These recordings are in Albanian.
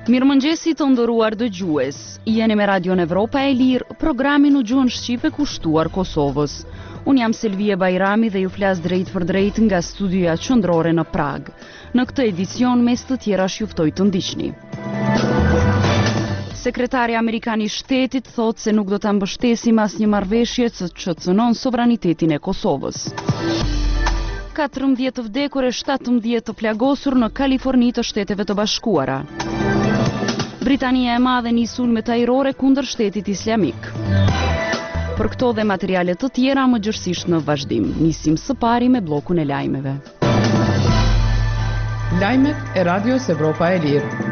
Mirëmëngjesi të nderuar dëgjues. Jeni me Radion Evropa e Lirë, programin në gjuhën shqipe kushtuar Kosovës. Unë jam Selvie Bajrami dhe ju flas drejt për drejt nga studioja qendrore në Prag. Në këtë edicion mes të tjera juftoj të ndiqni. Sekretari Amerikan i Shtetit thotë se nuk do ta mbështesim asnjë marrëveshje që cënon sovranitetin e Kosovës. 14 të vdekur e 17 të plagosur në Kaliforni të Shteteve të Bashkuara. Britania e Madhe nis sulmet ajrore kundër Shtetit Islamik. Për këto dhe materiale të tjera më gjërësisht në vazhdim. Nisim së pari me bllokun e lajmeve. Lajmet e Radios Evropa e Lirë.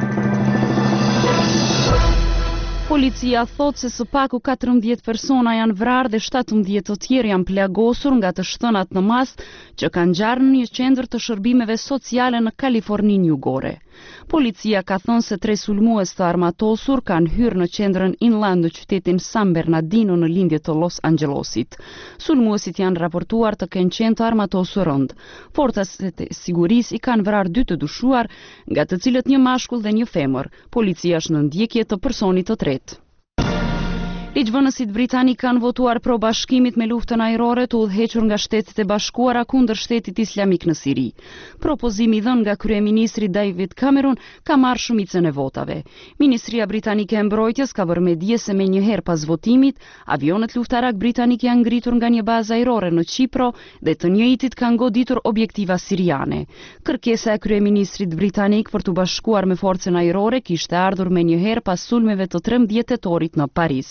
Policia thot se së paku 14 persona janë vrarë dhe 17 të tjerë janë plagosur nga të shtënat në mas që kanë ngjarë në një qendër të shërbimeve sociale në Kaliforninë Jugore. Policia ka thënë se 3 sulmues të armatosur kanë hyrë në qendrën Inland në qytetin San Bernardino në lindje të Los Angelesit. Sulmuesit janë raportuar të kenë qenë të armatosur rënd. Forcat e sigurisë i kanë vrarë 2 të dyshuar, nga të cilët një mashkull dhe një femër. Policia është në ndjekje të personit të tretë. Ligjvënësit britanik kanë votuar pro bashkimit me luftën ajrore të udhëhequr nga Shtetet e Bashkuara kundër Shtetit Islamik në Siri. Propozimi dhënë nga kryeministri David Cameron ka marrë shumicën e votave. Ministria Britanike e Mbrojtjes ka vënë me dije se menjëherë pas votimit, avionet luftarak britanik janë ngritur nga një bazë ajrore në Qipro dhe të njëjtit kanë goditur objektiva siriane. Kërkesa e kryeministrit britanik për të bashkuar me forcën ajrore kishte ardhur menjëherë pas sulmeve të 13 tetorit në Paris.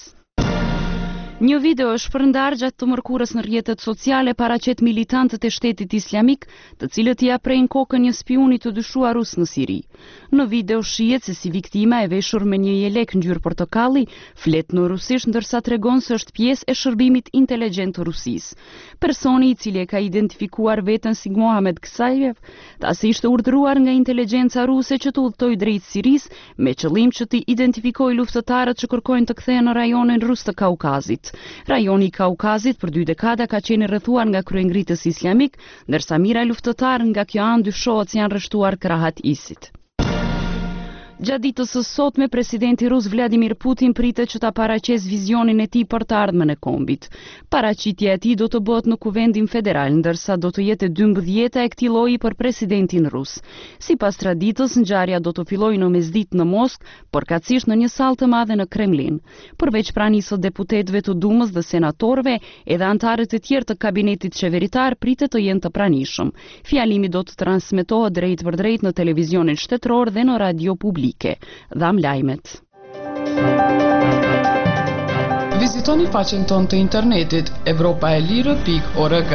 Një video është shpërndar gjatë të mërkurës në rrjetet sociale paraqet militantët e Shtetit Islamik, të cilët ia prejnë kokën një spiuni të dyshuar rus në Siri. Në video shihet se si viktima e veshur me një jelek ngjyrë portokalli flet në rusisht ndërsa tregon se është pjesë e shërbimit inteligjent të Rusisë. Personi i cili e ka identifikuar veten si Mohamed Ksajev, tasi ishte urdhëruar nga inteligjenca ruse që të udhtojë drejt Sirisë me qëllim që të identifikojë luftëtarët që kërkojnë të kthehen në rajonin rus të Kaukazit. Rajoni i Kaukazit për 2 dekada ka qenë rrethuar nga kryengritës islamik, ndërsa mira luftëtarë nga kjo anë dyshohet se janë rreshtuar krahat ISIT. Gjatë ditës së sotme, presidenti rus Vladimir Putin pritet që ta paraqesë vizionin e tij për të ardhmen e kombit. Paraqitja e tij do të bëhet në Kuvendin Federal, ndërsa do të jetë e 12-ta e këtij lloji për presidentin rus. Sipas traditës, ngjarja do të fillojë në mesditë në Moskë, përkatësisht në një sallë të madhe në Kremlin. Përveç pranisë së deputetëve të Dumës dhe senatorëve, edhe anëtarët e tjerë të kabinetit qeveritar pritet të jenë të pranishëm. Fjalimi do të transmetohet drejt për drejt në televizionin shtetëror dhe në radio publik. Dham lajmet. Vizitoni faqen tonë të internetit evropaelire.org.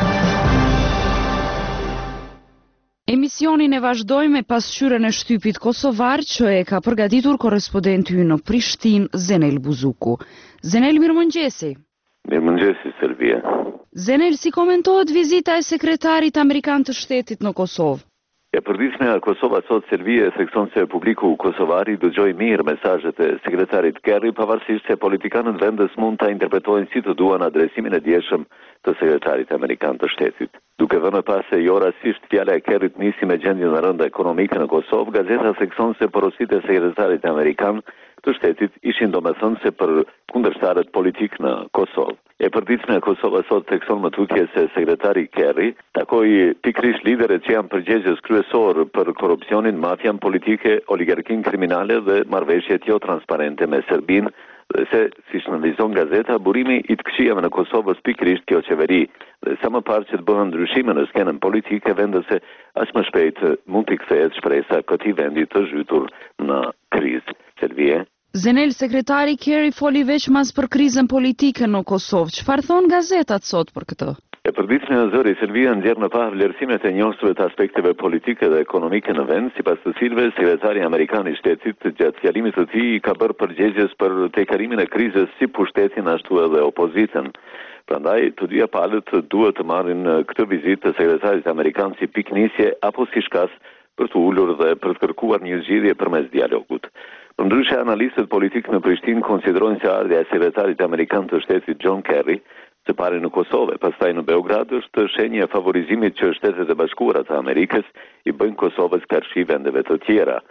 Emisionin e vazhdojmë me pasqyrën e shtypit kosovar që e ka përgatitur korrespondenti ynë në Prishtinë, Zenel Buzuku. Zenel, mirëmëngjesi. Mirëmëngjesi, Selvia. Zenel, si komentohet vizita e sekretarit amerikan të shtetit në Kosovë? E përditshme a Kosova sot Serbia e thekson se publiku kosovari dëgjoi mirë mesazhet e sekretarit Kerry, pavarësisht se politikanët vendes mund ta interpretojnë si të duan adresimin e dieshëm të sekretarit amerikan të shtetit. Duke vënë pas se jo rastisht fjala e Kerryt nisi me gjendjen e rëndë ekonomike në Kosovë, gazeta thekson se porositë e sekretarit amerikan të shtetit ishin domethënë se për kundërshtarët politik në Kosovë. E përditshme e Kosova sot thekson më tutje se sekretari Kerry takoi pikërisht liderët që janë përgjegjës kryesor për korrupsionin, mafian politike, oligarkin kriminale dhe marrëveshjet jo transparente me Serbinë, dhe se, si shënëvizon gazeta, burimi i të këqijave në Kosovës pikërisht kjo qeveri, dhe sa më parë që të bëhen ndryshime në skenën politike, vendase as më shpejt mund t'i kthehet shpresa këtij vendi të zhytur në krizë. Selvie. Zenel, sekretari Kerry foli veç mas për krizën politike në Kosovë. Çfarë thon gazetat sot për këtë? E përditshme në zëri, Serbia nxjerr në pa vlerësimet e njohësve të aspekteve politike dhe ekonomike në vend, sipas të cilëve sekretari amerikan i shtetit gjatë fjalimit të tij ka bërë përgjigjes për tejkarimin e krizës si pushtetin ashtu edhe opozitën. Prandaj, të dyja palët duhet të marrin këtë vizitë të sekretarit amerikan si piknisje apo si shkas për të ulur dhe për të kërkuar një zgjidhje përmes dialogut. Përndryshe, analistët politikë në Prishtinë konsiderojnë se ardhja e sekretarit amerikan të shtetit John Kerry, së pari në Kosovë, pastaj në Beograd, është shenjë e favorizimit që Shtetet e Bashkuara të Amerikës i bëjnë Kosovës karshi vendeve të tjera.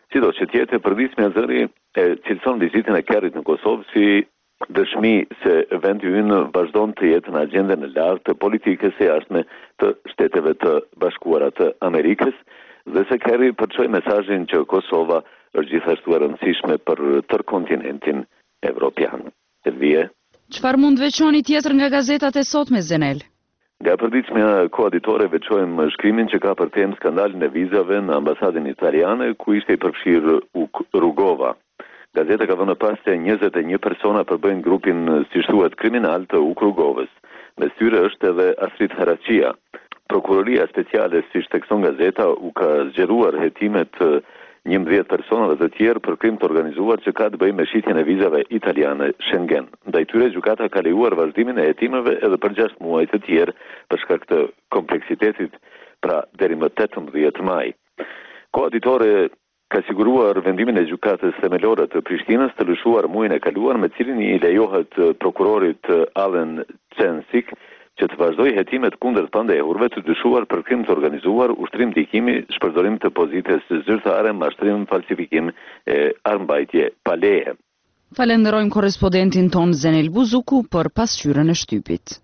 Sido që tjetë përdismja zëri e cilëson vizitën e Kerrit në Kosovë si dëshmi se vendi ynë vazhdon të jetë në agjendën e lartë të politikës së jashtme të Shteteve të Bashkuara të Amerikës dhe se Kerri përçoi mesazhin që Kosova është gjithashtu e rëndësishme për tërë kontinentin evropian. Selvie. Çfarë mund veçoni tjetër nga gazetat e sotme, Zenel? Nga përditshmja koaditore veçojmë shkrimin që ka për temë skandalin e vizave në ambasadën italiane, ku ishte i përfshirë Rugova. Gazeta ka vënë pas se 21 persona përbëjnë grupin, si thuhet, kriminal të Rugovës. Mes tyre është edhe Astrid Haraqia. Prokuroria speciale, siç thekson gazeta, u ka zgjeruar hetimet 11 personave të tjerë për krim të organizuar që ka të bëjë me shitjen e vizave italiane Schengen. Ndaj tyre gjykata ka lejuar vazhdimin e hetimeve edhe për 6 muaj të tjerë për shkak të kompleksitetit, pra deri më 18 maj. Koaditore ka siguruar vendimin e gjykatës themelore të Prishtinës të lëshuar muajin e kaluar, me cilin i lejohet prokurorit Alen Censik që të vazhdoj hetimet kundër pandehurve të dyshuar për krim të organizuar, ushtrim ndikimi, shpërdorim të pozites zyrtare, mashtrim, falsifikim e armbajtje pa leje. Falenderojmë korrespondentin ton Zenel Buzuku për pasqyrën e shtypit.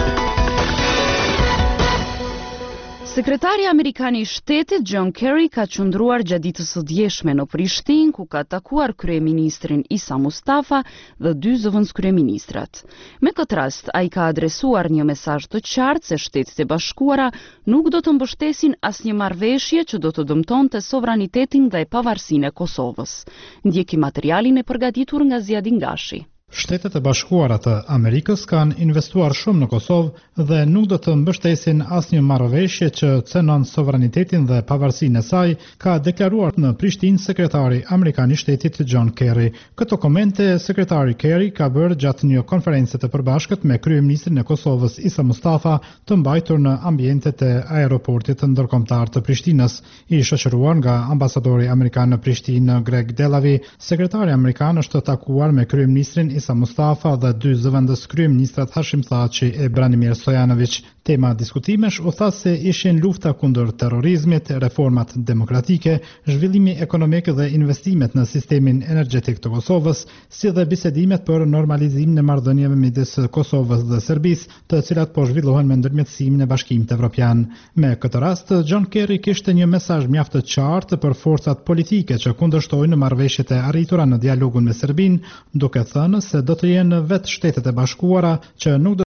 Sekretari Amerikan i Shtetit John Kerry ka qëndruar gjatë ditës së djeshme në Prishtinë, ku ka takuar kryeministrin Isa Mustafa dhe 2 zëvendëskryeministrat. Me këtë rast, ai ka adresuar një mesazh të qartë se Shtetet e Bashkuara nuk do të mbështesin asnjë marrëveshje që do të dëmtonte sovranitetin dhe pavarësinë e Kosovës. Ndjeki materialin e përgatitur nga Ziadin Gashi. Shtetet e Bashkuara të Amerikës kanë investuar shumë në Kosovë dhe nuk do të mbështesin asnjë marrëveshje që cënon sovranitetin dhe pavarësinë e saj, ka deklaruar në Prishtinë sekretari amerikan i Shtetit John Kerry. Këto komente sekretari Kerry ka bërë gjatë një konferencë të përbashkët me kryeministrin e Kosovës Isa Mustafa, të mbajtur në ambientet e aeroportit ndërkombëtar të Prishtinës. I shoqëruar nga ambasadori amerikan në Prishtinë Greg Delavi, sekretari amerikan është takuar me kryeministrin Isa Mustafa dhe 2 zëvendës kryeministrat Hashim Thaçi e Branimir Stojanović. Tema diskutimesh u tha se ishin lufta kundër terrorizmit, reformat demokratike, zhvillimi ekonomik dhe investimet në sistemin energjetik të Kosovës, si dhe bisedimet për normalizimin e marrëdhënieve midis Kosovës dhe Serbisë, të cilat po zhvillohen me ndërmjetësimin e Bashkimit Evropian. Me këtë rast, John Kerry kishte një mesazh mjaft të qartë për forcat politike që kundërshtojnë marrëveshjet e arritura në dialogun me Serbinë, duke thënë se do të jenë vetë Shtetet e Bashkuara që nuk do